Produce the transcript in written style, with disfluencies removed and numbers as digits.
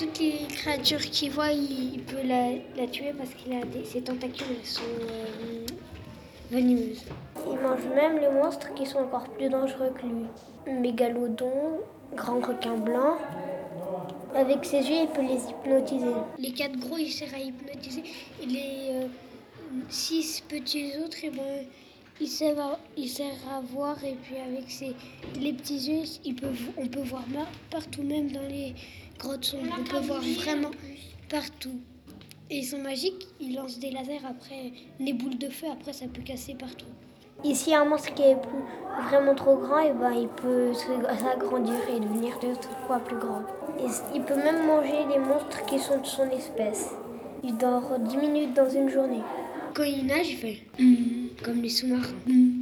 toutes les créatures qu'il voit, il peut la tuer parce qu'il a ses tentacules elles sont venimeuses. Il mange même les monstres qui sont encore plus dangereux que lui. Mégalodon, grand requin blanc. Avec ses yeux, il peut les hypnotiser. Les 4 gros, il sert à hypnotiser. Et les 6 petits autres, il sert à voir. Et puis avec les petits yeux, on peut voir partout, même dans les grottes sombres. On peut voir vraiment partout. Et ils sont magiques, ils lancent des lasers après, des boules de feu, après ça peut casser partout. Et s'il y a un monstre qui est vraiment trop grand, et il peut s'agrandir et devenir 2 fois plus grand. Et il peut même manger les monstres qui sont de son espèce. Il dort 10 minutes dans une journée. Quand il nage, il fait comme les sous-marins.